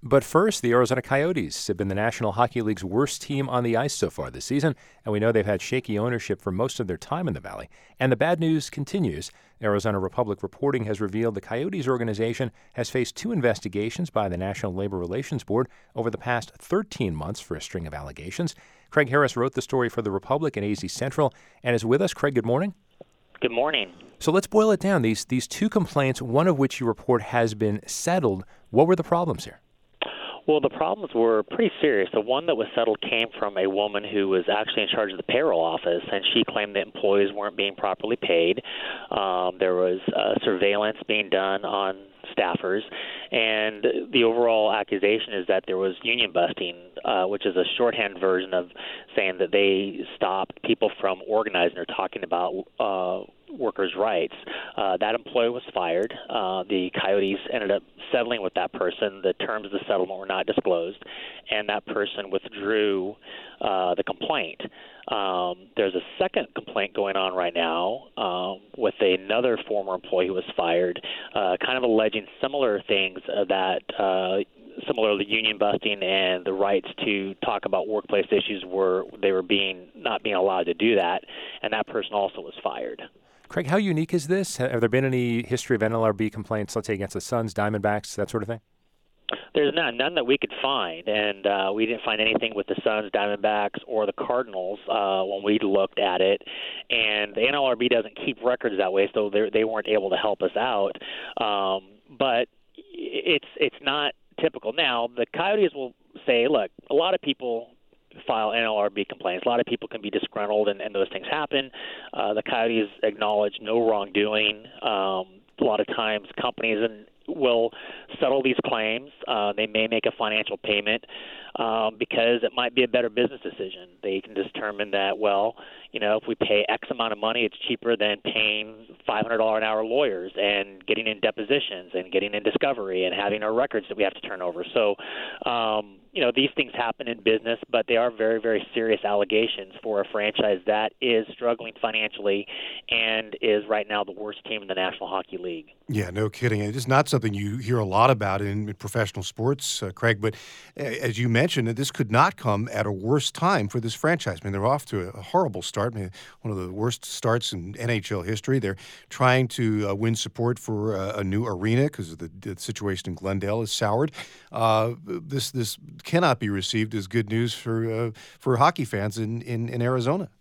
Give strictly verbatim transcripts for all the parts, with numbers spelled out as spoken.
But first, the Arizona Coyotes have been the National Hockey League's worst team on the ice so far this season, and we know they've had shaky ownership for most of their time in the Valley. And the bad news continues. Arizona Republic reporting has revealed the Coyotes organization has faced two investigations by the National Labor Relations Board over the past thirteen months for a string of allegations. Craig Harris wrote the story for the Republic and A Z Central and is with us. Craig, good morning. Good morning. So let's boil it down. These these two complaints, one of which you report has been settled. What were the problems here? Well, the problems were pretty serious. The one that was settled came from a woman who was actually in charge of the payroll office, and she claimed that employees weren't being properly paid. Um, there was uh, surveillance being done on staffers, and the overall accusation is that there was union busting, uh, which is a shorthand version of saying that they stopped people from organizing or talking about uh, workers' rights. Uh, that employee was fired. Uh, the Coyotes ended up settling with that person. The terms of the settlement were not disclosed, and that person withdrew uh, the complaint. Um, there's a second complaint going on right now um, with another former employee who was fired, uh, kind of alleging similar things uh, that uh, similarly union busting and the rights to talk about workplace issues were they were being not being allowed to do that, and that person also was fired. Craig, how unique is this? Have there been any history of N L R B complaints, let's say against the Suns, Diamondbacks, that sort of thing? There's none, none that we could find, and uh, we didn't find anything with the Suns, Diamondbacks, or the Cardinals uh, when we looked at it. And the N L R B doesn't keep records that way, so they weren't able to help us out. Um, but it's it's not typical. Now, the Coyotes will say, look, a lot of people file N L R B complaints. A lot of people can be disgruntled, and, and those things happen. Uh, the Coyotes acknowledge no wrongdoing. Um, a lot of times companies and will settle these claims. Uh, they may make a financial payment um, because it might be a better business decision. They can determine that, well, you know, if we pay X amount of money, it's cheaper than paying five hundred dollars an hour lawyers and getting in depositions and getting in discovery and having our records that we have to turn over. So, um, you know, these things happen in business, but they are very, very serious allegations for a franchise that is struggling financially and is right now the worst team in the National Hockey League. Yeah, no kidding. It is not something you hear a lot about in professional sports, uh, Craig, but uh, as you mentioned, this could not come at a worse time for this franchise. I mean, they're off to a horrible start, I mean, one of the worst starts in N H L history. They're trying to uh, win support for uh, a new arena because the, the situation in Glendale is soured. Uh, this this cannot be received as good news for uh, for hockey fans in, in, in Arizona.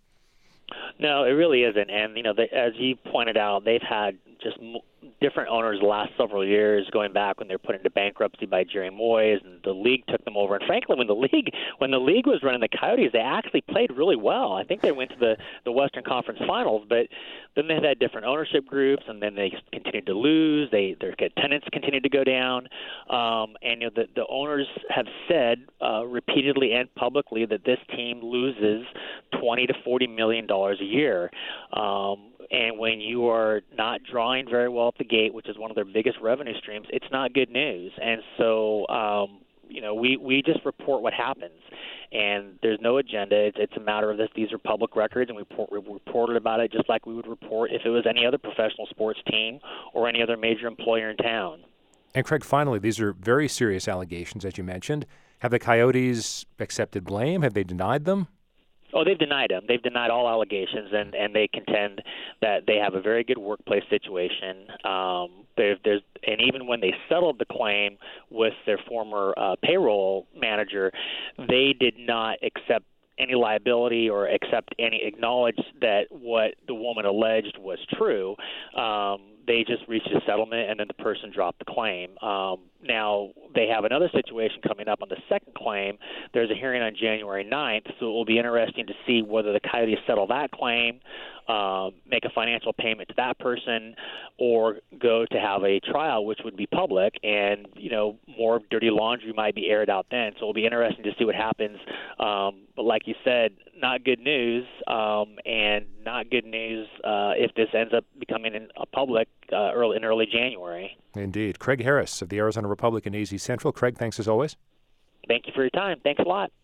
No, it really isn't. And, you know, they, as you pointed out, they've had just m- different owners the last several years, going back when they were put into bankruptcy by Jerry Moyes, and the league took them over. And frankly, when the league when the league was running the Coyotes, they actually played really well. I think they went to the, the Western Conference Finals, but then they had different ownership groups, and then they continued to lose. They their attendance continued to go down, um, and you know, the the owners have said uh, repeatedly and publicly that this team loses twenty to forty million dollars a year. Um, And when you are not drawing very well at the gate, which is one of their biggest revenue streams, it's not good news. And so, um, you know, we, we just report what happens. And there's no agenda. It's, it's a matter of this. These are public records, and we report, we reported about it just like we would report if it was any other professional sports team or any other major employer in town. And Craig, finally, these are very serious allegations, as you mentioned. Have the Coyotes accepted blame? Have they denied them? Oh, they've denied them. They've denied all allegations, and, and they contend that they have a very good workplace situation. Um, there's, and even when they settled the claim with their former uh, payroll manager, they did not accept any liability or accept any acknowledge that what the woman alleged was true. Um, they just reached a settlement, and then the person dropped the claim. Um, now, they have another situation coming up on the second claim. There's a hearing on January ninth, so it will be interesting to see whether the Coyotes settle that claim, um, make a financial payment to that person, or go to have a trial, which would be public, and, you know, more dirty laundry might be aired out then. So it will be interesting to see what happens. Um, but like you said, not good news, um, and not good news uh, if this ends up becoming in a public uh, early in early January. Indeed. Craig Harris of the Arizona Republic and A Z Central. Craig, thanks as always. Thank you for your time. Thanks a lot.